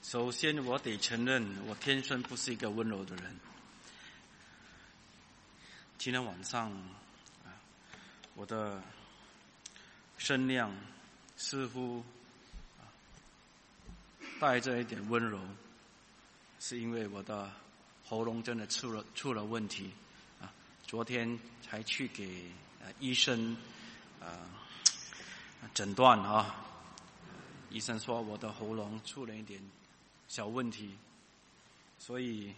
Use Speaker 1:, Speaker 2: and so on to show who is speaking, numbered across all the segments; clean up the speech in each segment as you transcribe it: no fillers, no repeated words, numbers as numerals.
Speaker 1: 首先，我得承认，我天生不是一个温柔的人。今天晚上，我的声量似乎带着一点温柔，是因为我的喉咙真的出了问题。昨天才去给医生诊断啊，医生说我的喉咙出了一点小问题，所以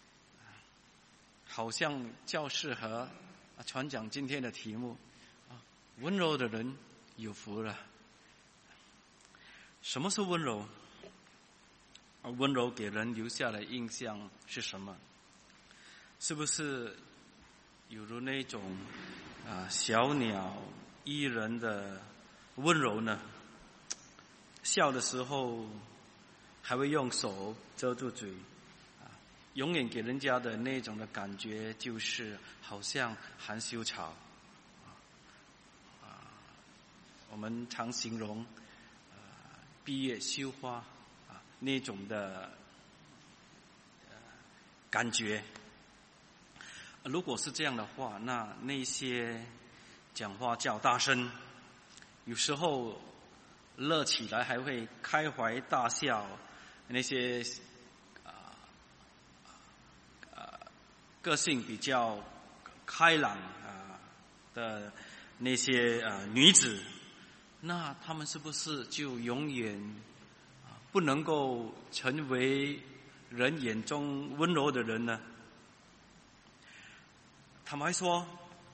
Speaker 1: 好像较适合传讲今天的题目温柔的人有福了。什么是温柔？温柔给人留下的印象是什么？是不是有如那种小鸟依人的温柔呢？笑的时候还会用手遮住嘴，永远给人家的那种的感觉就是好像含羞草。我们常形容闭月羞花那种的感觉。如果是这样的话，那些讲话较大声，有时候乐起来还会开怀大笑，那些个性比较开朗的那些女子，那她们是不是就永远不能够成为人眼中温柔的人呢？坦白说，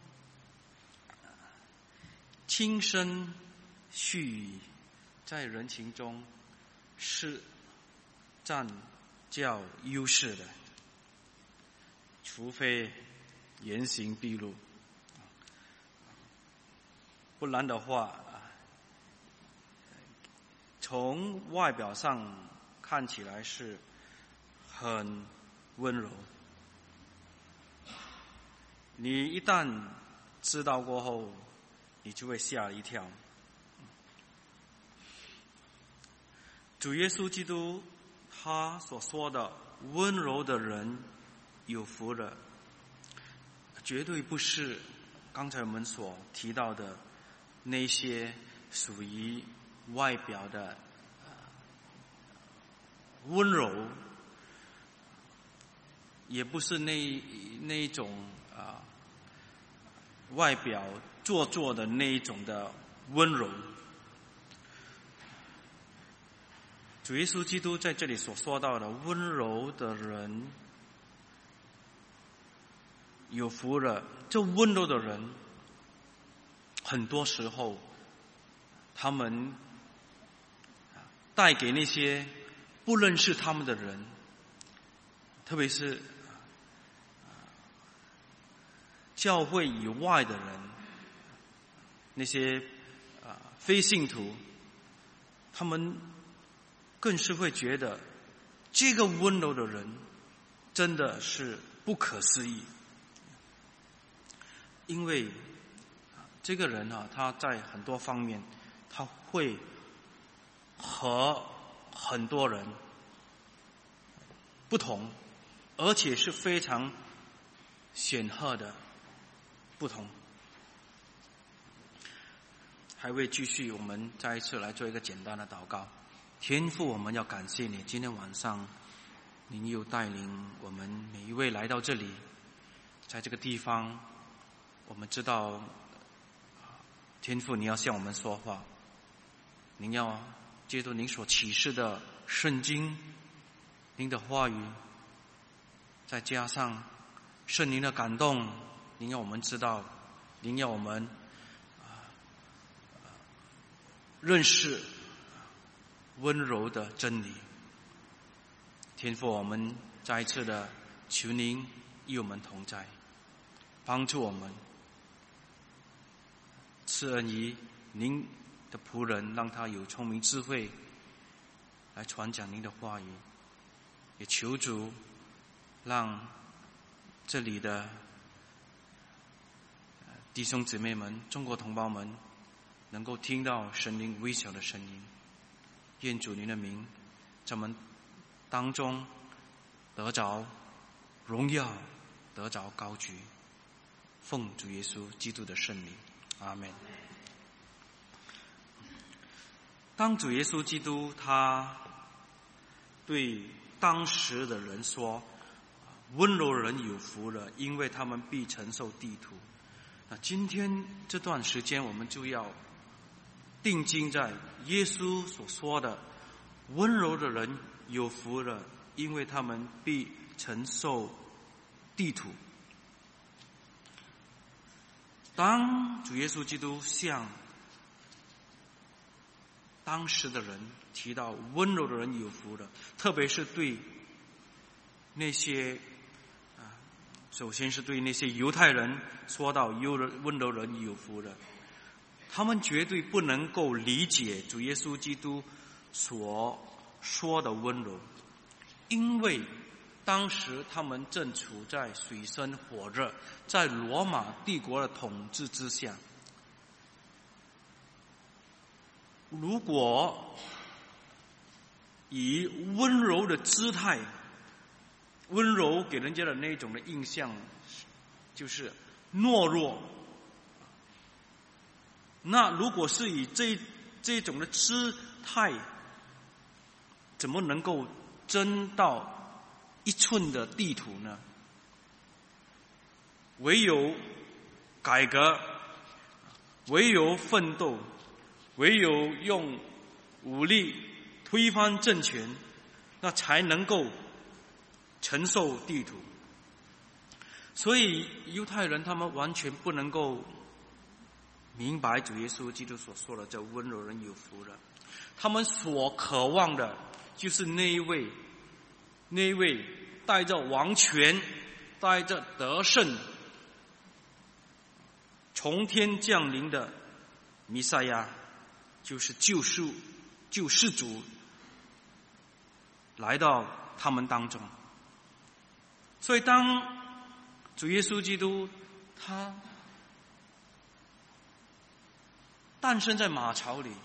Speaker 1: 轻声细语在人情中是占较优势的，除非言行毕露，不然的话，从外表上看起来是很温柔，你一旦知道过后，你就会吓一跳。主耶稣基督他所说的温柔的人有福了，绝对不是刚才我们所提到的那些属于外表的温柔，也不是那种外表做作的那一种的温柔。主耶稣基督在这里所说到的温柔的人有福了，这温柔的人很多时候他们带给那些不认识他们的人，特别是教会以外的人，那些非信徒，他们更是会觉得这个温柔的人真的是不可思议。因为这个人他在很多方面他会和很多人不同，而且是非常显赫的不同。还会继续，我们再一次来做一个简单的祷告。天父，我们要感谢你，今天晚上您又带领我们每一位来到这里，在这个地方我们知道天父你要向我们说话，您要借助您所启示的圣经，您的话语，再加上圣灵的感动，您要我们知道，您要我们认识温柔的真理。天父，我们再一次的求您与我们同在，帮助我们，赐恩于您的仆人，让他有聪明智慧来传讲您的话语。也求主让这里的弟兄姊妹们、中国同胞们能够听到神灵微小的声音。愿主您的名在我们当中得着荣耀，得着高举。奉主耶稣基督的圣名，阿们。当主耶稣基督他对当时的人说，温柔人有福了，因为他们必承受地土。那今天这段时间我们就要定睛在耶稣所说的温柔的人有福了，因为他们必承受地土。当主耶稣基督向当时的人提到温柔的人有福了，特别是对那些首先是对那些犹太人说到温柔人有福了，他们绝对不能够理解主耶稣基督所说的温柔，因为当时他们正处在水深火热，在罗马帝国的统治之下。如果以温柔的姿态，温柔给人家的那种的印象就是懦弱，那如果是以这种的姿态，怎么能够争到一寸的地土呢？唯有改革，唯有奋斗，唯有用武力推翻政权，那才能够承受地土。所以犹太人他们完全不能够明白主耶稣基督所说的这温柔人有福了，他们所渴望的就是那一位带着王权，带着得胜，从天降临的弥赛亚，就是救世主来到他们当中。所以当主耶稣基督他诞生在马槽里，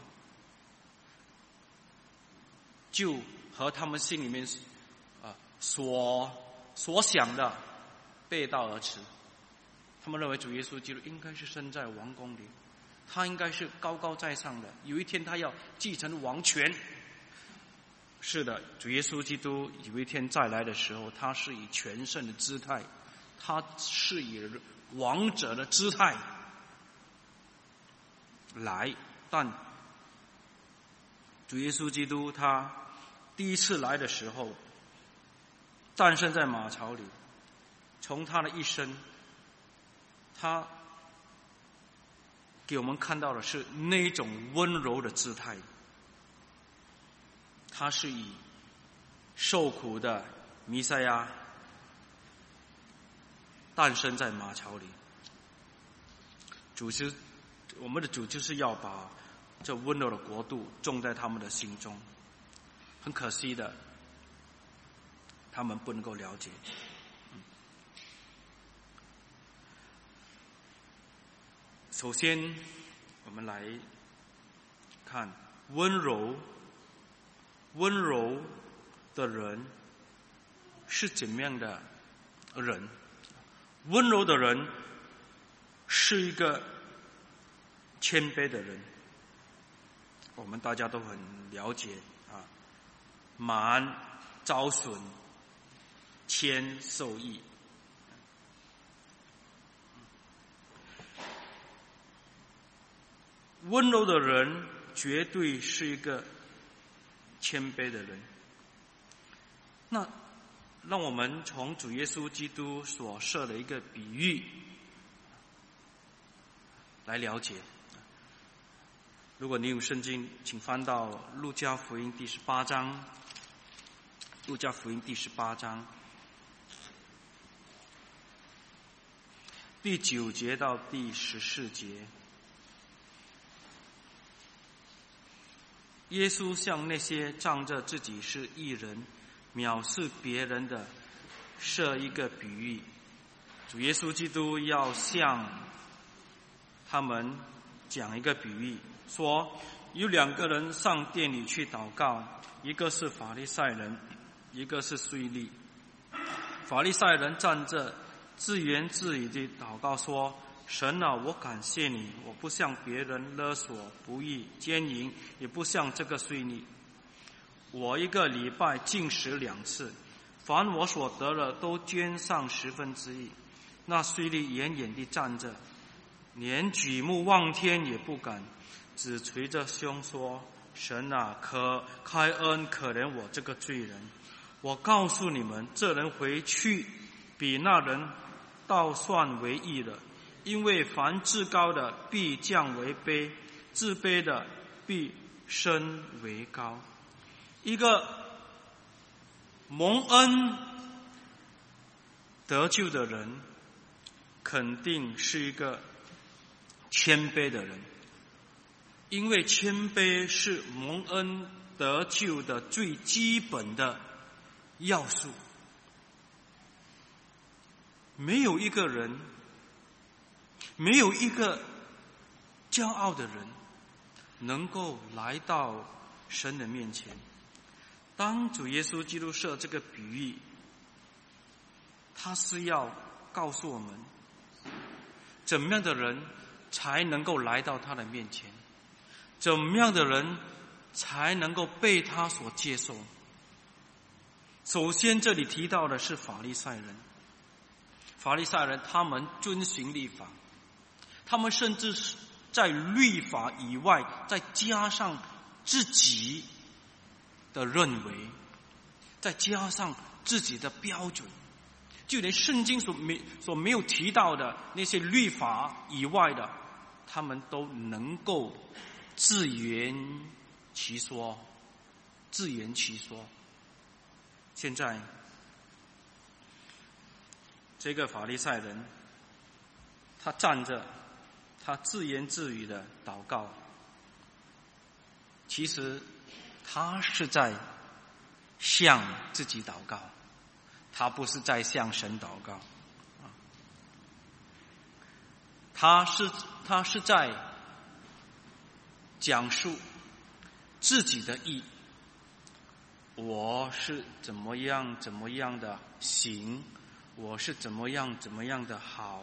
Speaker 1: 就和他们心里面所想的背道而驰。他们认为主耶稣基督应该是生在王宫里，他应该是高高在上的，有一天他要继承王权。是的，主耶稣基督有一天再来的时候，他是以全胜的姿态，他是以王者的姿态来。但主耶稣基督他第一次来的时候，诞生在马槽里，从他的一生，他给我们看到的是那种温柔的姿态。他是以受苦的弥赛亚诞生在马槽里。我们的主就是要把这温柔的国度种在他们的心中。很可惜的，他们不能够了解。首先我们来看温柔的人是怎么样的人。温柔的人是一个谦卑的人，我们大家都很了解满招损，谦受益。温柔的人绝对是一个谦卑的人。那让我们从主耶稣基督所设的一个比喻来了解。如果你有圣经，请翻到路加福音第18章。路加福音第18章第9节到第14节。耶稣向那些仗着自己是义人，藐视别人的设一个比喻。主耶稣基督要向他们讲一个比喻，说有2个人上殿里去祷告，一个是法利赛人， 一个是税吏。法利赛人站着自言自语地祷告说：神啊，我感谢你，我不向别人勒索、不义、奸淫，也不像这个税吏。我一个礼拜禁食2次，凡我所得的都捐上1/10。那税吏远远地站着，连举目望天也不敢，只捶着胸说：神啊，可开恩可怜我这个罪人。我告诉你们，这人回去比那人倒算为义了。因为凡至高的必降为卑，自卑的必升为高。一个蒙恩得救的人，肯定是一个谦卑的人，因为谦卑是蒙恩得救的最基本的要素。没有一个人，没有一个骄傲的人能够来到神的面前。当主耶稣基督设这个比喻，他是要告诉我们，怎么样的人才能够来到他的面前，怎么样的人才能够被他所接受。首先这里提到的是法利赛人。法利赛人他们遵行律法，他们甚至是在律法以外再加上自己的认为，再加上自己的标准，就连圣经所没有提到的那些律法以外的，他们都能够自圆其说。现在这个法利赛人，他站着，他自言自语的祷告，其实他是在向自己祷告，他不是在向神祷告。他是在讲述自己的义，我是怎么样的行，我是怎么样的好。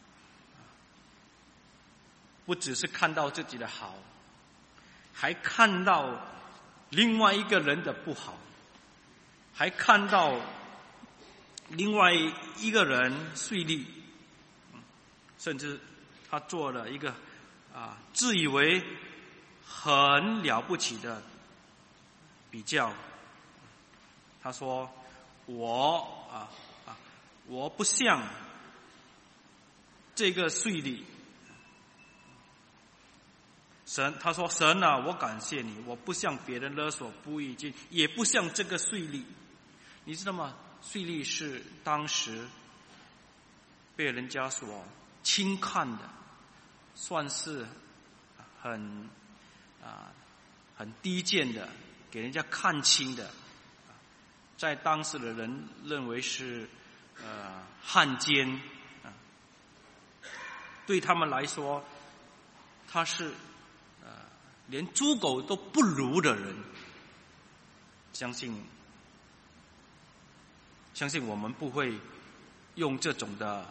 Speaker 1: 不只是看到自己的好，还看到另外一个人的不好，还看到另外一个人税吏，甚至他做了一个自以为很了不起的比较。他说我不像这个税吏。他说神啊，我感谢你，我不向别人勒索不义，也不像这个税吏。你知道吗？税吏是当时被人家所轻看的，算是很低贱的，给人家看轻的，在当时的人认为是汉奸。对他们来说，他是连猪狗都不如的人。相信我们不会用这种的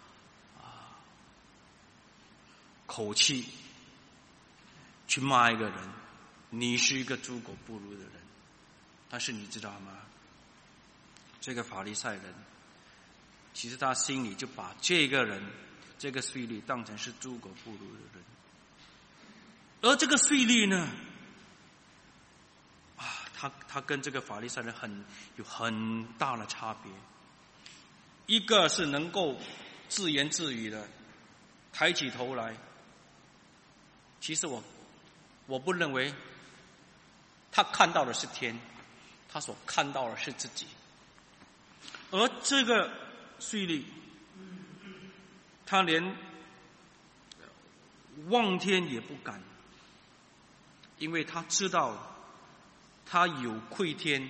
Speaker 1: 口气去骂一个人，你是一个猪狗不如的人。但是你知道吗？这个法利赛人其实他心里就把这个人，这个税吏当成是猪狗不如的人。而这个税吏呢，他跟这个法利赛人有很大的差别。一个是能够自言自语的，抬起头来。其实我不认为他看到的是天，他所看到的是自己。而这个税吏，他连望天也不敢，因为他知道他有愧天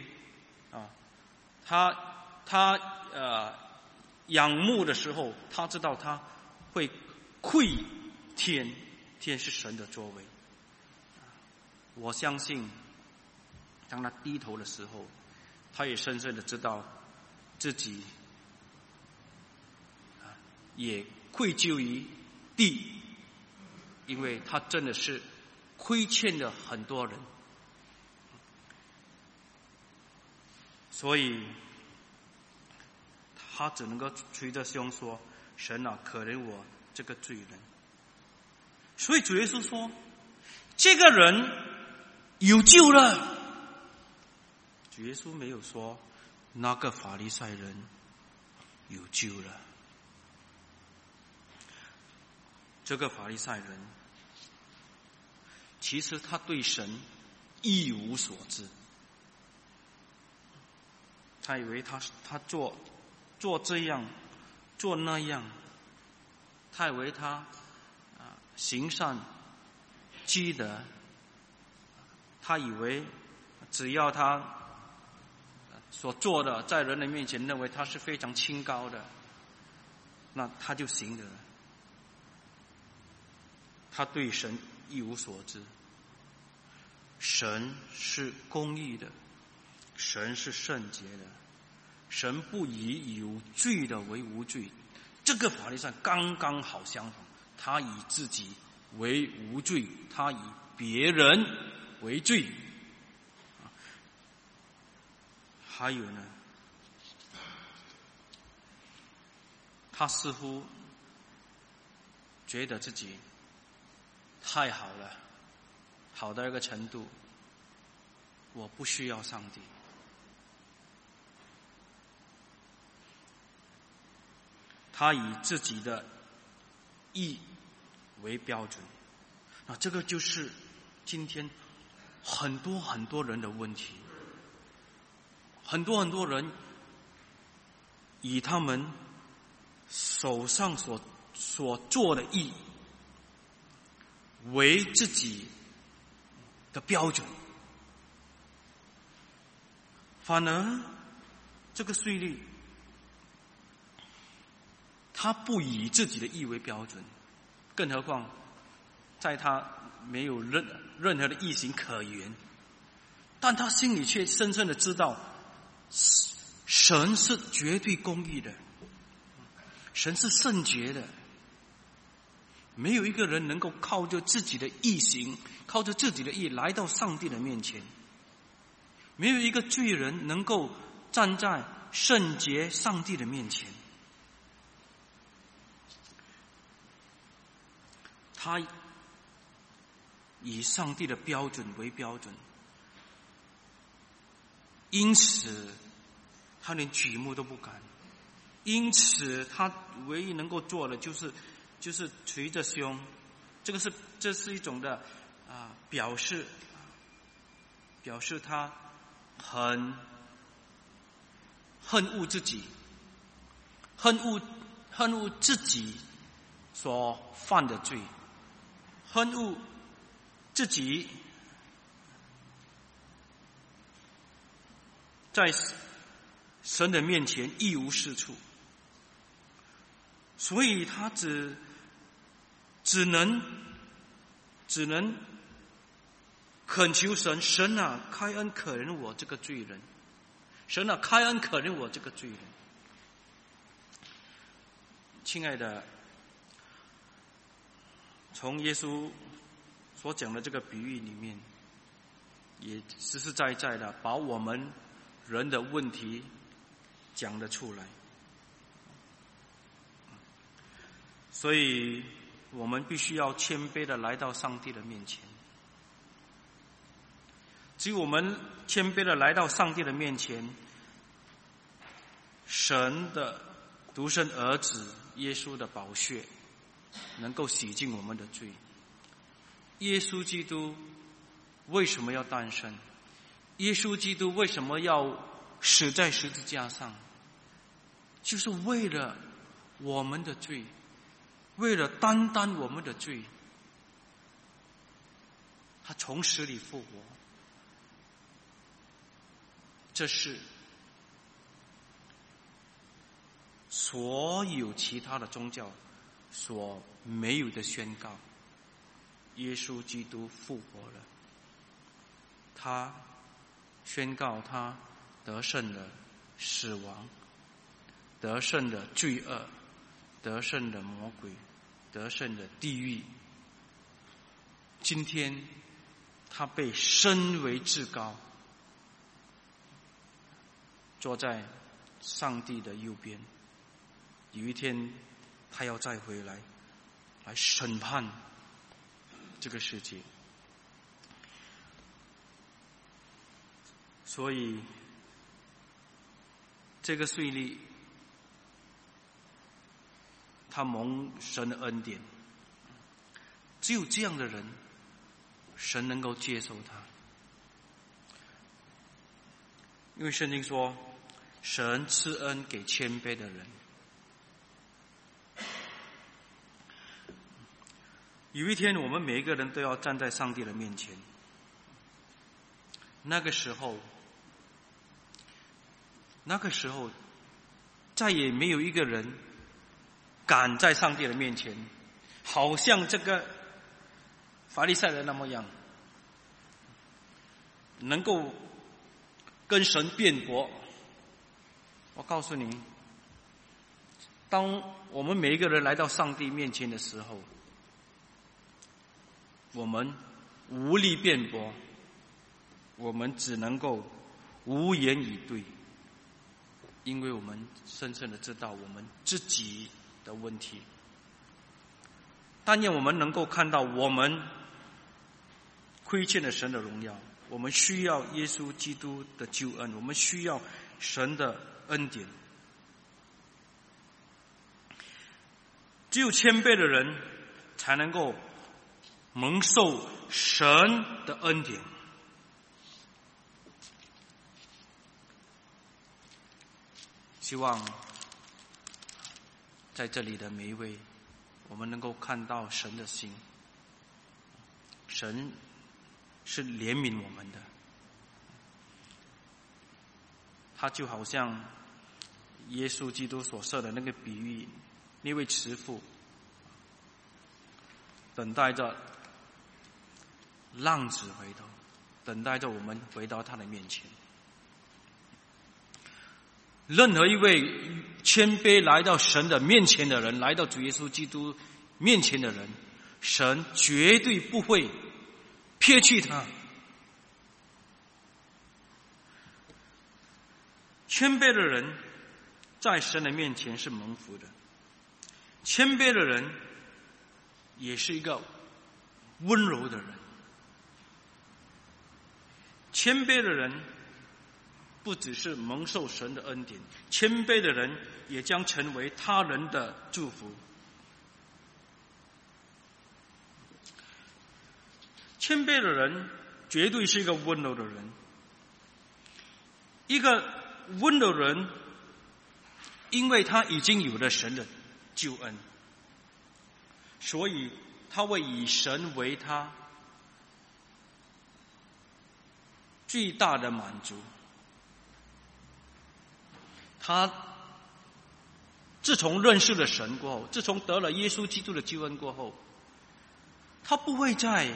Speaker 1: 他仰慕的时候，他知道他会愧天，天是神的作为。我相信当他低头的时候， 他也深深的知道自己也愧疚于地，因为他真的是亏欠了很多人，所以他只能够捶着胸说：神啊，可怜我这个罪人。所以主耶稣说，这个人有救了。主耶稣没有说那个法利赛人有救了。这个法利赛人其实他对神一无所知，他以为他做这样做那样，他以为他行善积德，他以为只要他所做的在人的面前认为他是非常清高的，那他就行了。他对神一无所知。神是公义的，神是圣洁的，神不以有罪的为无罪。这个法利赛刚刚好相反，他以自己为无罪，他以别人为罪。还有呢，他似乎觉得自己太好了，好到一个程度，我不需要上帝。他以自己的义为标准，这个就是今天很多人的问题。很多人以他们手上所做的义为自己的标准，反而这个税吏他不以自己的义为标准，更何况在他没有任何的义行可言，但他心里却深深的知道神是绝对公义的，神是圣洁的，没有一个人能够靠着自己的义行，靠着自己的义来到上帝的面前，没有一个罪人能够站在圣洁上帝的面前。他以上帝的标准为标准，因此他连举目都不敢，因此他唯一能够做的就是捶着胸，这是一种的表示他很恨恶自己，恨恶自己所犯的罪，恨恶自己在神的面前一无是处，所以他只能恳求神，神啊，开恩可怜我这个罪人，神啊，开恩可怜我这个罪人。亲爱的，从耶稣所讲的这个比喻里面，也实实在在的把我们人的问题讲了出来。所以我们必须要谦卑的来到上帝的面前。只有我们谦卑的来到上帝的面前，神的独生儿子耶稣的宝血能够洗净我们的罪。耶稣基督为什么要诞生？耶稣基督为什么要死在十字架上？就是为了我们的罪，为了担当我们的罪，他从死里复活。这是所有其他的宗教所没有的宣告。耶稣基督复活了，他宣告他得胜了死亡，得胜了罪恶，得胜了魔鬼，得胜了地狱。今天他被升为至高，坐在上帝的右边。有一天他要再回来审判这个世界。所以这个税吏他蒙神的恩典，只有这样的人神能够接受他。因为圣经说神赐恩给谦卑的人。有一天我们每一个人都要站在上帝的面前，那个时候再也没有一个人敢在上帝的面前好像这个法利赛人那么样能够跟神辩驳。我告诉你，当我们每一个人来到上帝面前的时候，我们无力辩驳，我们只能够无言以对，因为我们深深的知道我们自己的问题。但愿我们能够看到我们亏欠了神的荣耀，我们需要耶稣基督的救恩，我们需要神的恩典。只有谦卑的人才能够蒙受神的恩典。希望在这里的每一位，我们能够看到神的心。神是怜悯我们的，他就好像耶稣基督所设的那个比喻，那位慈父等待着浪子回头，等待着我们回到他的面前。任何一位谦卑来到神的面前的人，来到主耶稣基督面前的人，神绝对不会撇弃他。谦卑的人在神的面前是蒙福的，谦卑的人也是一个温柔的人。谦卑的人不只是蒙受神的恩典，谦卑的人也将成为他人的祝福。谦卑的人绝对是一个温柔的人。一个温柔的人，因为他已经有了神的救恩，所以他会以神为他最大的满足。他自从认识了神过后，自从得了耶稣基督的救恩过后，他不会再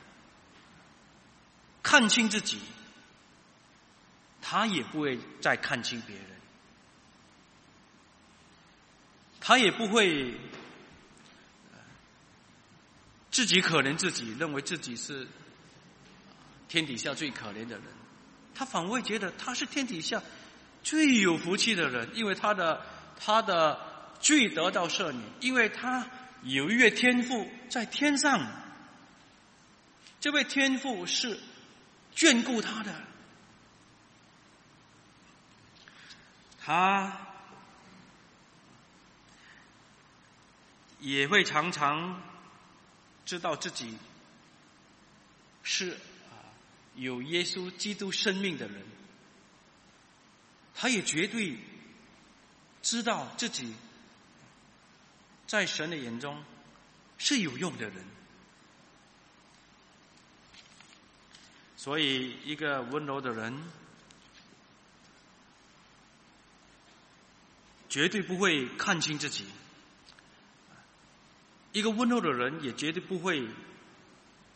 Speaker 1: 看清自己，他也不会再看清别人，他也不会自己可怜自己，认为自己是天底下最可怜的人。他反而会觉得他是天底下最有福气的人，因为他的罪得到赦免，因为他有一位天父在天上，这位天父是眷顾他的，他也会常常知道自己是有耶稣基督生命的人，他也绝对知道自己在神的眼中是有用的人。所以一个温柔的人绝对不会看清自己，一个温柔的人也绝对不会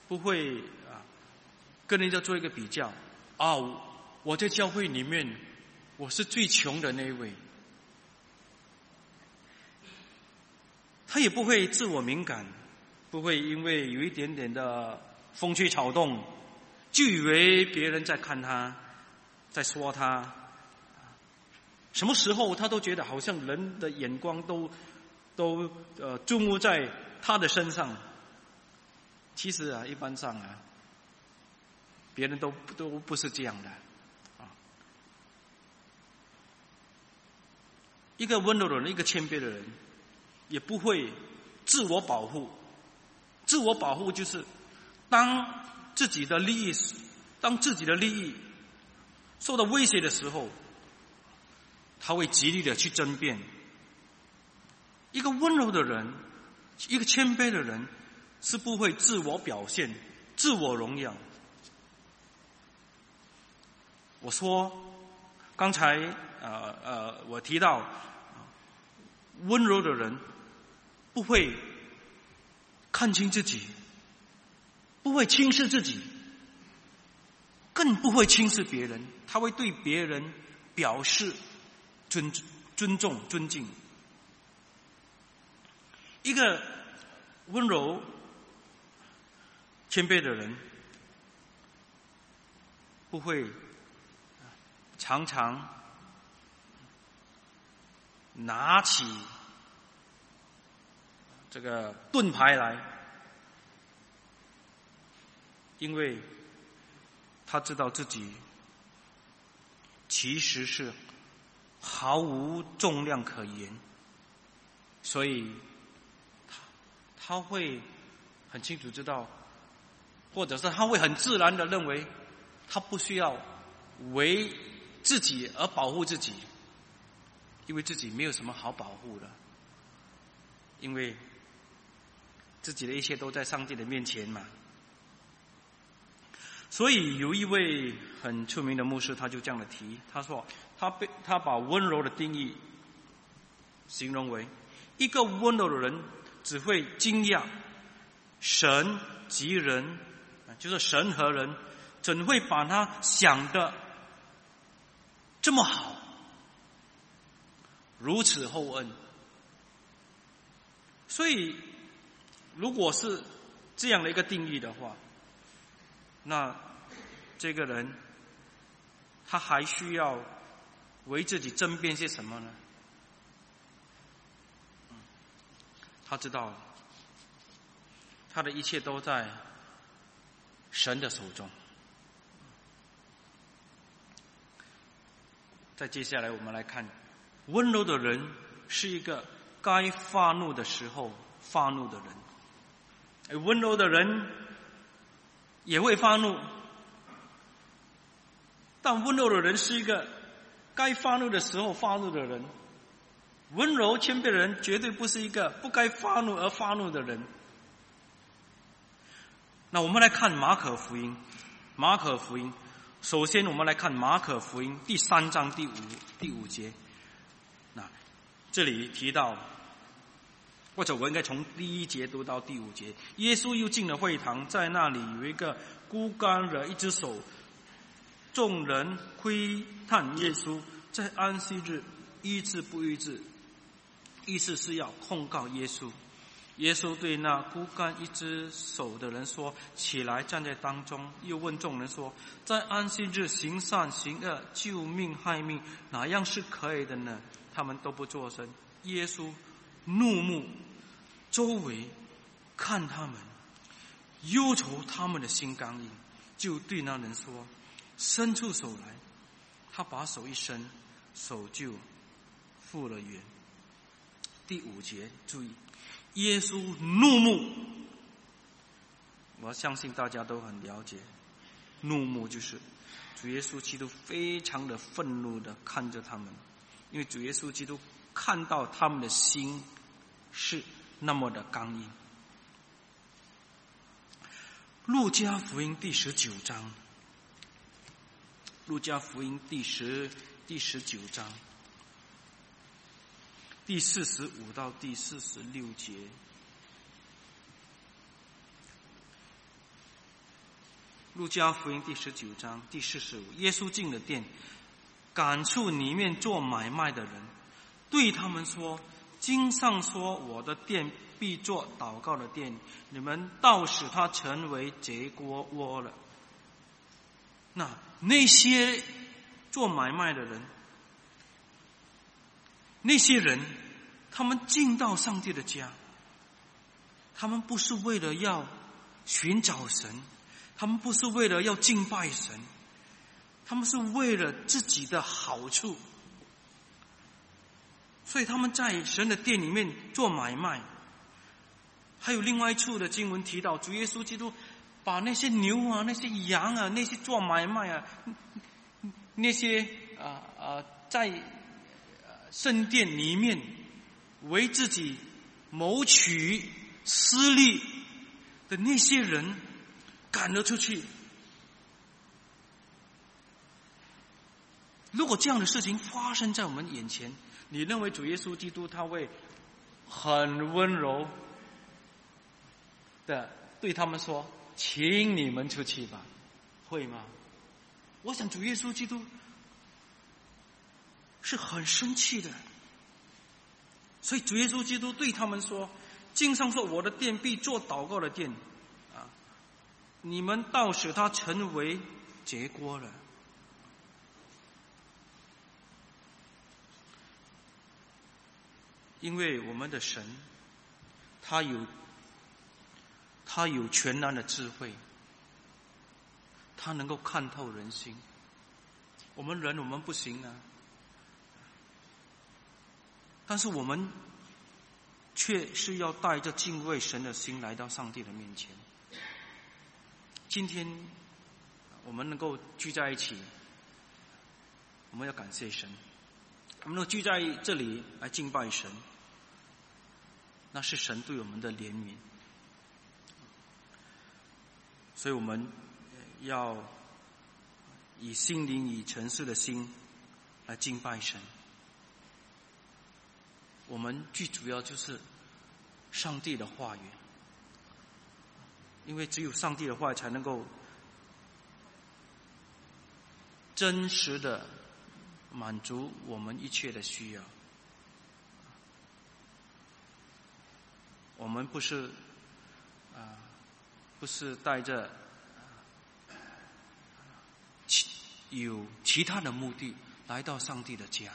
Speaker 1: 跟人家做一个比较。我在教会里面我是最穷的那一位。他也不会自我敏感，不会因为有一点点的风吹草动，就以为别人在看他，在说他。什么时候他都觉得好像人的眼光都注目在他的身上。其实一般上别人都不是这样的一个温柔的人，一个谦卑的人，也不会自我保护。自我保护就是当自己的利益受到威胁的时候，他会极力的去争辩。一个温柔的人，一个谦卑的人，是不会自我表现、自我荣耀。我说，刚才我提到，温柔的人不会看清自己，不会轻视自己，更不会轻视别人。他会对别人表示尊重、尊敬。一个温柔、谦卑的人，不会常常拿起这个盾牌来，因为他知道自己其实是毫无重量可言，所以他会很清楚知道，或者是他会很自然的认为，他不需要为自己而保护自己，因为自己没有什么好保护的，因为自己的一切都在上帝的面前嘛。所以有一位很出名的牧师，他就这样的提，他说他把温柔的定义形容为一个温柔的人只会惊讶神及人，就是神和人怎会把他想得这么好，如此厚恩。所以如果是这样的一个定义的话，那这个人他还需要为自己争辩些什么呢？他知道他的一切都在神的手中。再接下来我们来看，温柔的人是一个该发怒的时候发怒的人。温柔的人也会发怒，但温柔的人是一个该发怒的时候发怒的人。温柔谦卑的人绝对不是一个不该发怒而发怒的人。那我们来看马可福音。首先我们来看马可福音第3章第五节。那这里提到，或者我应该从第1节读到第5节。耶稣又进了会堂，在那里有一个枯干的一只手，众人窥探耶稣在安息日医治不医治，意思是要控告耶稣。耶稣对那枯干一只手的人说：“起来，站在当中。”又问众人说：“在安息日行善行恶，救命害命，哪样是可以的呢？”他们都不作声。耶稣怒目周围看他们，忧愁他们的心刚硬，就对那人说：“伸出手来。”他把手一伸，手就复了原。第5节，注意，耶稣怒目，我相信大家都很了解，怒目就是主耶稣基督非常的愤怒的看着他们，因为主耶稣基督看到他们的心是那么的刚硬。路加福音第19章，路加福音第19章第45到第46节。路加福音第19章第45，耶稣进了殿， 赶出里面做买卖的人，对他们说：经上说，我的殿必作祷告的殿，你们倒使它成为贼窝了。那些做买卖的人，那些人，他们进到上帝的家，他们不是为了要寻找神，他们不是为了要敬拜神，他们是为了自己的好处，所以他们在神的殿里面做买卖。还有另外一处的经文提到，主耶稣基督把那些牛啊、那些羊啊、那些做买卖啊、那些在圣殿里面为自己谋取私利的那些人赶了出去。如果这样的事情发生在我们眼前，你认为主耶稣基督他会很温柔的对他们说：请你们出去吧，会吗？我想主耶稣基督是很生气的，所以主耶稣基督对他们说：经上说，我的殿必作祷告的殿，你们倒使它成为结果了。因为我们的神他有全然的智慧，他能够看透人心。我们人我们不行啊，但是我们却是要带着敬畏神的心来到上帝的面前。今天我们能够聚在一起，我们要感谢神，我们能够聚在这里来敬拜神，那是神对我们的怜悯。所以我们要以心灵以诚实的心来敬拜神。我们最主要就是上帝的话语，因为只有上帝的话语才能够真实的满足我们一切的需要。我们不是带着有其他的目的来到上帝的家。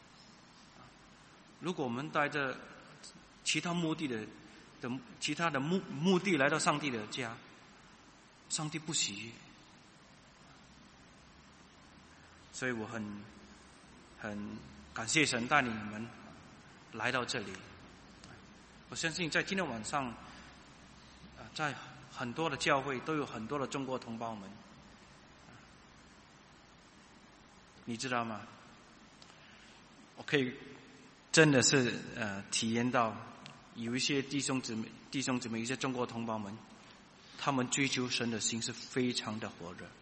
Speaker 1: 如果我们带着其他目的其他的目的来到上帝的家，上帝不喜悦。所以我很感谢神带领你们来到这里。我相信在今天晚上，在很多的教会都有很多的中国同胞们，你知道吗？我可以真的是体验到，有一些弟兄姊妹，一些中国同胞们，他们追求神的心是非常的火热。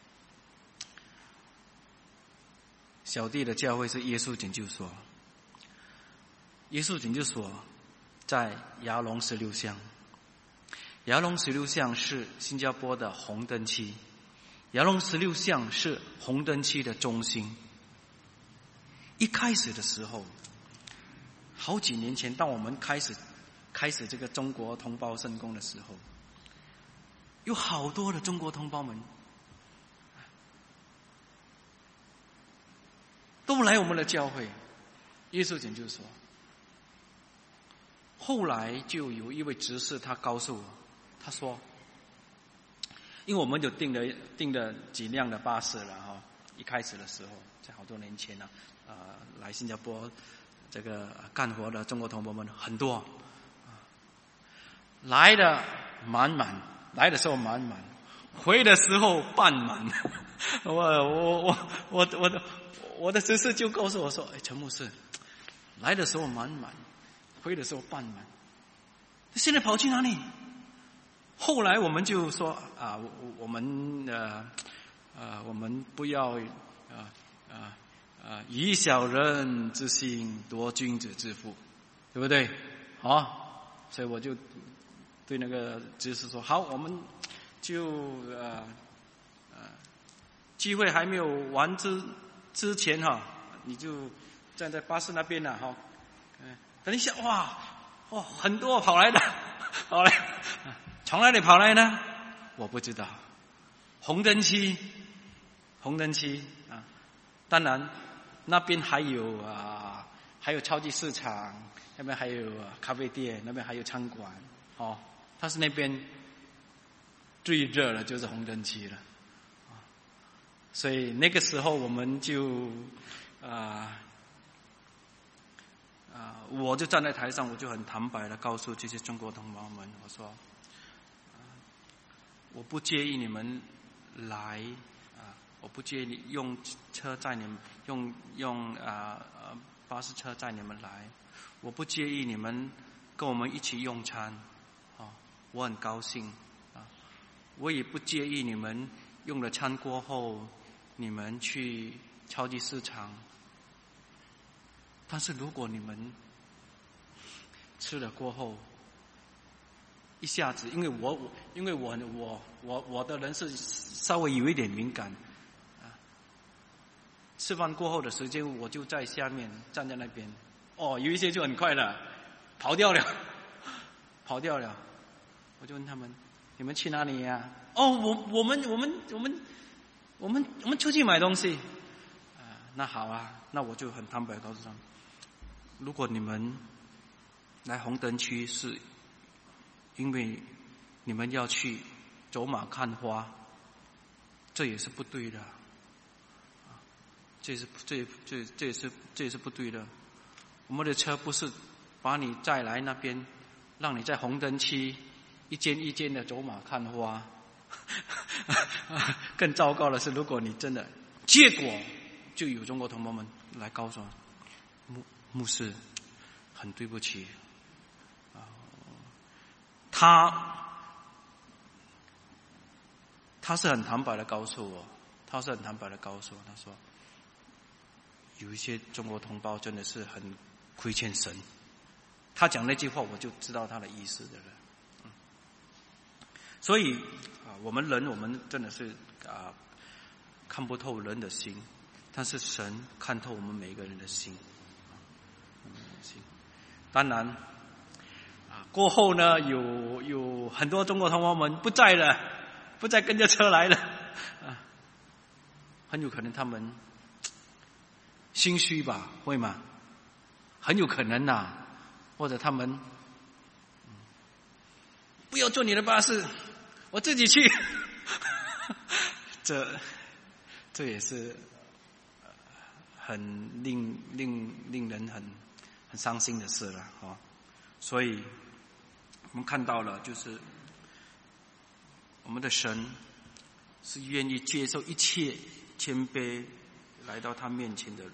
Speaker 1: 小弟的教会是耶稣拯救所，耶稣拯救所在牙龙16巷。牙龙16巷是新加坡的红灯区，牙龙16巷是红灯区的中心。一开始的时候，好几年前，当我们开始这个中国同胞圣工的时候，有好多的中国同胞们都来我们的教会耶稣拯救所。后来就有一位执事，他告诉我，他说，因为我们就订了几辆的巴士了哈，一开始的时候，在好多年前呢，来新加坡这个干活的中国同胞们很多，来的满满，来的时候满满，回的时候半满。我的执事就告诉我说：“陈牧师，来的时候满满，回的时候半满，现在跑去哪里？”后来我们就说我们不要以小人之心夺君子之腹，对不对？所以我就对那个执事说：“好，我们就聚会还没有完之之前哈，你就站在巴士那边了哈，等一下哇，很多跑来的，跑来，从哪里跑来呢？我不知道。红灯区啊，当然那边还有超级市场，那边还有咖啡店，那边还有餐馆，它是那边最热的就是红灯区了，所以那个时候我们就我就站在台上，我就很坦白的告诉这些中国同胞们，我说，我不介意你们来，我不介意用车载你们，用巴士车载你们来，我不介意你们跟我们一起用餐，我很高兴，我也不介意你们用了餐过后，你们去超级市场，但是如果你们吃了过后，一下子，因为我的人是稍微有一点敏感，吃饭过后的时间，我就在下面站在那边，有一些就很快了，跑掉了，我就问他们，你们去哪里呀？我们出去买东西，那好啊，那我就很坦白告诉他们，如果你们来红灯区是因为你们要去走马看花，这也是不对的，这也是不对的。我们的车不是把你载来那边，让你在红灯区一间一间的走马看花。更糟糕的是，如果你真的，结果就有中国同胞们来告诉我，牧师，很对不起。他是很坦白的告诉我，他说有一些中国同胞真的是很亏欠神。他讲那句话我就知道他的意思的了。所以我们真的是看不透人的心，但是神看透我们每一个人的心。当然过后呢，有很多中国同胞们不在了，不再跟着车来了，很有可能他们心虚吧，会吗？很有可能呐，或者他们不要坐你的巴士，我自己去。这也是很令人很伤心的事了所以我们看到了，就是我们的神是愿意接受一切谦卑来到他面前的人。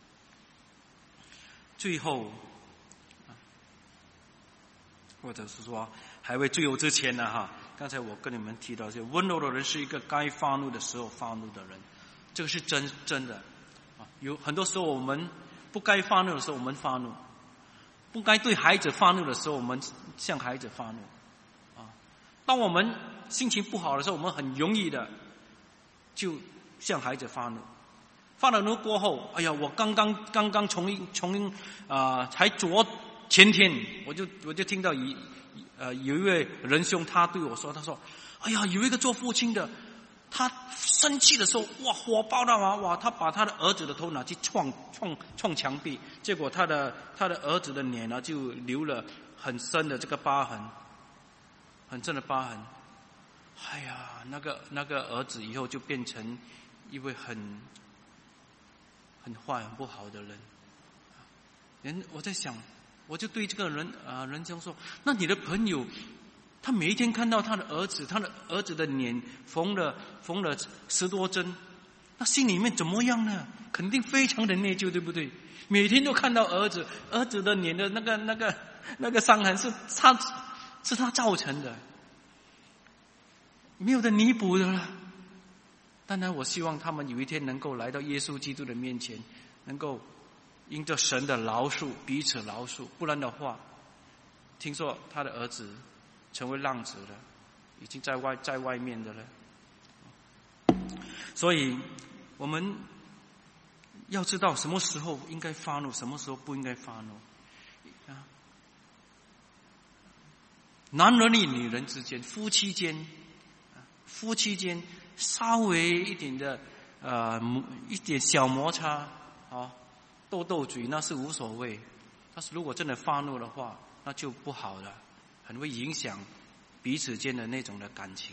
Speaker 1: 最后，或者是说还未最后之前呢刚才我跟你们提到，就温柔的人是一个该发怒的时候发怒的人，这个是真的有很多时候我们不该发怒的时候我们发怒，不该对孩子发怒的时候我们向孩子发怒当我们心情不好的时候，我们很容易的就向孩子发怒。发了怒过后，哎呀，我刚刚从才昨前天我就听到有一位仁兄他对我说，他说，哎呀，有一个做父亲的，他生气的时候，哇，火爆到哇，他把他的儿子的头拿去撞墙壁，结果他的儿子的脸呢就留了很深的这个疤痕，很深的疤痕。哎呀，那个儿子以后就变成一位很坏很不好的人。我在想，我就对这个人兄说，那你的朋友他每一天看到他的儿子的脸缝了10多针，那心里面怎么样呢？肯定非常的内疚，对不对？每天都看到儿子的脸的那个伤痕是他造成的，没有的弥补的了。当然我希望他们有一天能够来到耶稣基督的面前，能够因着神的饶恕彼此饶恕，不然的话，听说他的儿子成为浪子了，已经在外面的了。所以我们要知道什么时候应该发怒，什么时候不应该发怒啊。男人与女人之间，夫妻间稍微一点的一点小摩擦啊，斗斗嘴那是无所谓。但是如果真的发怒的话，那就不好了，很会影响彼此间的那种的感情。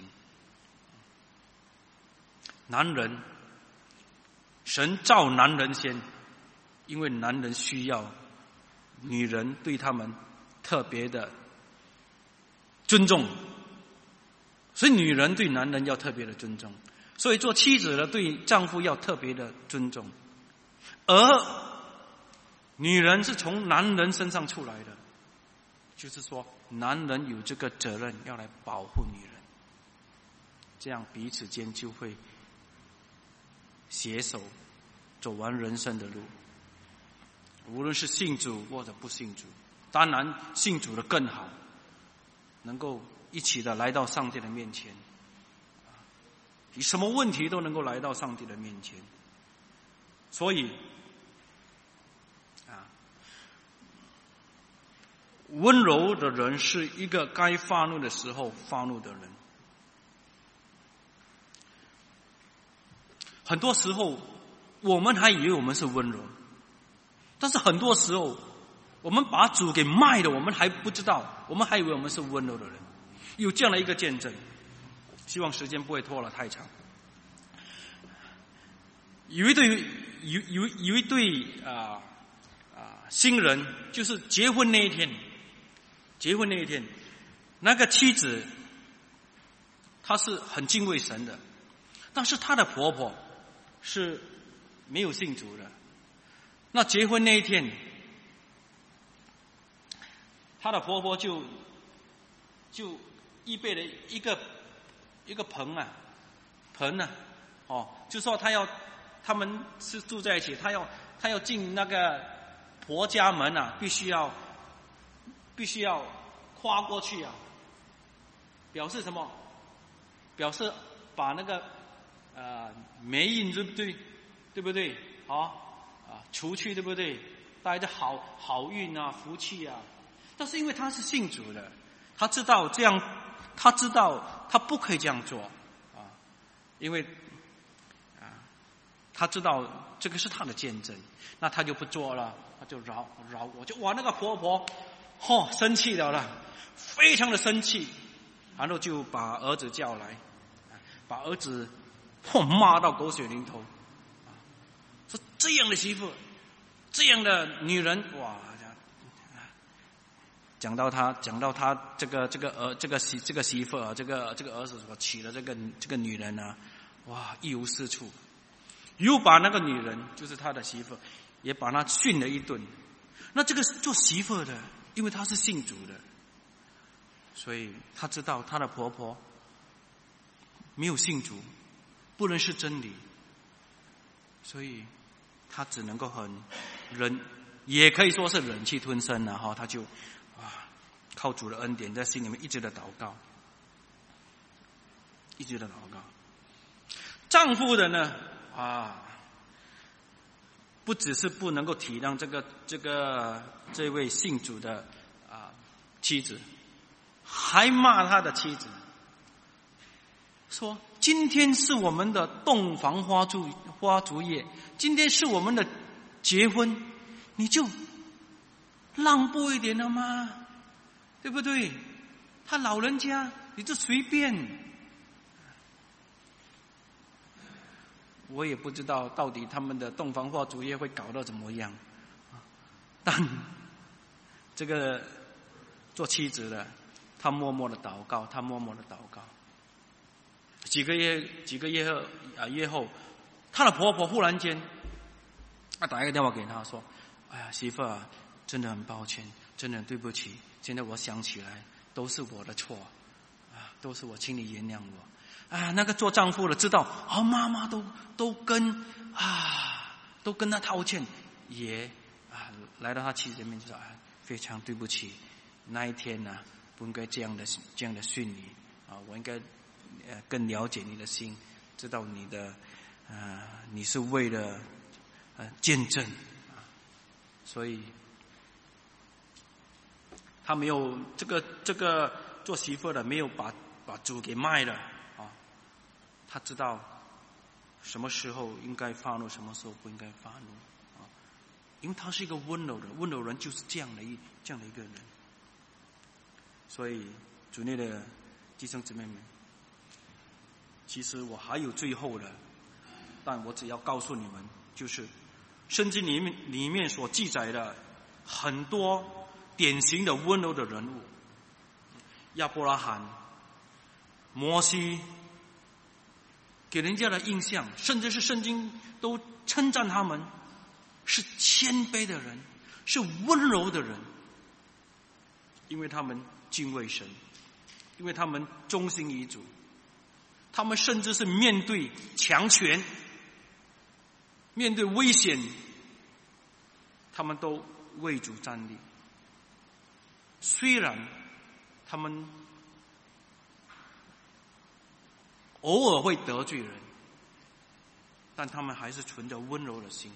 Speaker 1: 男人，神造男人先，因为男人需要女人对他们特别的尊重，所以女人对男人要特别的尊重，所以做妻子的对丈夫要特别的尊重，而女人是从男人身上出来的，就是说男人有这个责任要来保护女人，这样彼此间就会携手走完人生的路，无论是信主或者不信主，当然信主的更好，能够一起的来到上帝的面前，你什么问题都能够来到上帝的面前。所以温柔的人是一个该发怒的时候发怒的人。很多时候我们还以为我们是温柔，但是很多时候我们把主给卖了，我们还不知道，我们还以为我们是温柔的人。有这样的一个见证，希望时间不会拖了太长。有一对新人，就是结婚那一天，那个妻子她是很敬畏神的，但是她的婆婆是没有信主的。那结婚那一天，她的婆婆就预备了一个盆啊，就说他们是住在一起，她要进那个婆家门啊，必须要跨过去啊，表示什么？表示把那个霉运，对不对？除去，对不对？带着好运啊，福气啊。但是因为他是信主的，他知道他不可以这样做啊，因为他知道这个是他的见证，那他就不做了，他就饶我，就那个婆婆生气了，非常的生气，然后就把儿子叫来，把儿子骂到狗血淋头，说这样的媳妇，这样的女人，哇！讲到他这个媳妇啊，这个儿子所娶的这个女人啊，哇，一无是处，又把那个女人，就是他的媳妇，也把她训了一顿。那这个做媳妇的，因为她是信主的，所以她知道她的婆婆没有信主，不认识真理，所以她只能够很忍，也可以说是忍气吞声了她就靠主的恩典在心里面一直的祷告。丈夫的呢不只是不能够体谅这位信主的妻子，还骂他的妻子，说今天是我们的洞房花烛夜，今天是我们的结婚，你就让步一点了吗？对不对？他老人家你就随便。我也不知道到底他们的洞房花烛夜会搞到怎么样，但这个做妻子的，他默默的祷告，几个月后，他的婆婆忽然间打一个电话给他说：“哎呀，媳妇啊，真的很抱歉，真的对不起，现在我想起来都是我的错都是我，请你原谅我。”那个做丈夫的知道妈妈都跟他道歉，也来到他妻子面前说非常对不起，那一天不应该这样的训你我应该更了解你的心，知道你是为了见证。所以他没有这个做媳妇的没有把主给卖了啊，他知道什么时候应该发怒，什么时候不应该发怒啊，因为他是一个温柔的，温柔人就是这样的一个人。所以主内的弟兄姊妹们，其实我还有最后的，但我只要告诉你们，就是圣经里面所记载的很多典型的温柔的人物，亚伯拉罕、摩西，给人家的印象，甚至是圣经都称赞他们是谦卑的人，是温柔的人，因为他们敬畏神，因为他们忠心于主，他们甚至是面对强权、面对危险，他们都为主站立。虽然他们偶尔会得罪人，但他们还是存着温柔的心。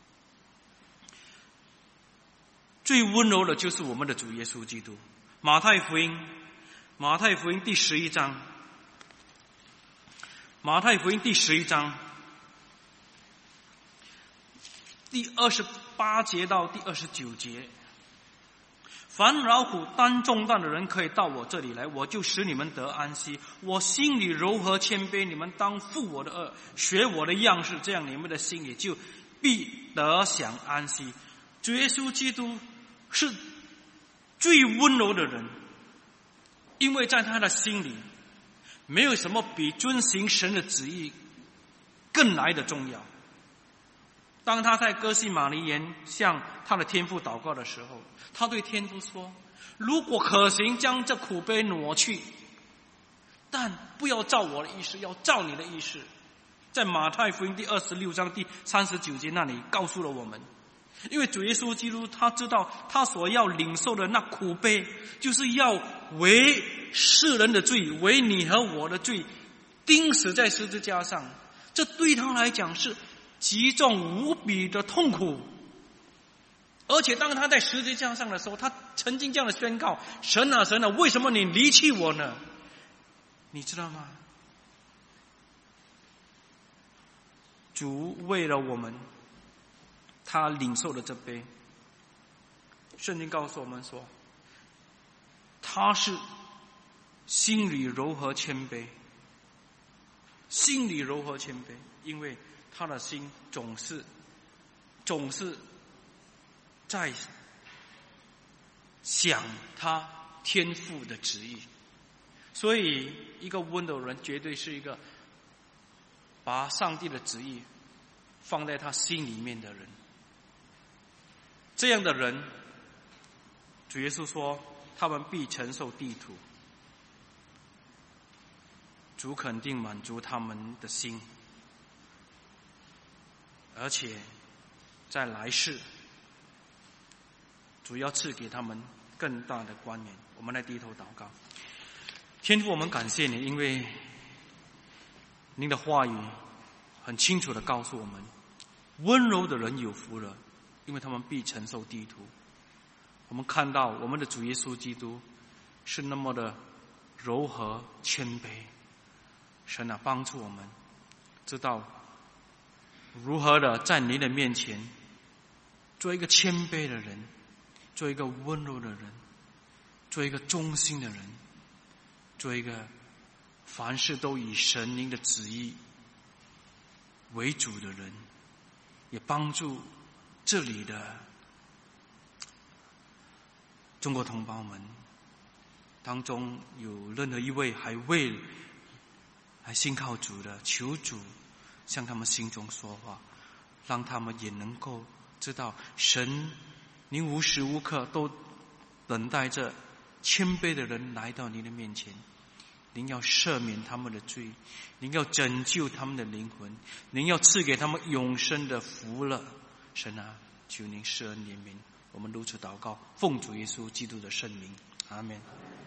Speaker 1: 最温柔的就是我们的主耶稣基督。马太福音第11章，马太福音第11章第28节到第29节，凡劳苦担重担的人可以到我这里来，我就使你们得安息。我心里柔和谦卑，你们当负我的轭，学我的样式，这样你们的心里就必得享安息。主耶稣基督是最温柔的人，因为在他的心里没有什么比遵行神的旨意更来的重要。当他在哥西马尼园向他的天父祷告的时候，他对天父说，如果可行，将这苦杯挪去，但不要照我的意思，要照你的意思。在马太福音第26章第39节那里告诉了我们，因为主耶稣基督他知道他所要领受的那苦杯，就是要为世人的罪，为你和我的罪钉死在十字架上，这对他来讲是极重无比的痛苦。而且当他在十字架上的时候，他曾经这样的宣告，神啊神啊，为什么你离弃我呢？你知道吗？主为了我们，他领受了这杯。圣经告诉我们说，他是心里柔和谦卑，心里柔和谦卑，因为他的心总是在想他天父的旨意。所以一个温柔人绝对是一个把上帝的旨意放在他心里面的人。这样的人，主耶稣说他们必承受地土。主肯定满足他们的心，而且在来世主要赐给他们更大的冠冕。我们来低头祷告。天父，我们感谢你，因为您的话语很清楚地告诉我们，温柔的人有福了，因为他们必承受地土。我们看到我们的主耶稣基督是那么的柔和谦卑。神啊，帮助我们知道如何的在你的面前做一个谦卑的人，做一个温柔的人，做一个忠心的人，做一个凡事都以神您的旨意为主的人，也帮助这里的中国同胞们当中有任何一位还信靠主的，求主向他们心中说话，让他们也能够知道神您无时无刻都等待着谦卑的人来到您的面前。您要赦免他们的罪，您要拯救他们的灵魂，您要赐给他们永生的福乐。神啊，求您施恩怜悯，我们如此祷告，奉主耶稣基督的圣名，阿们。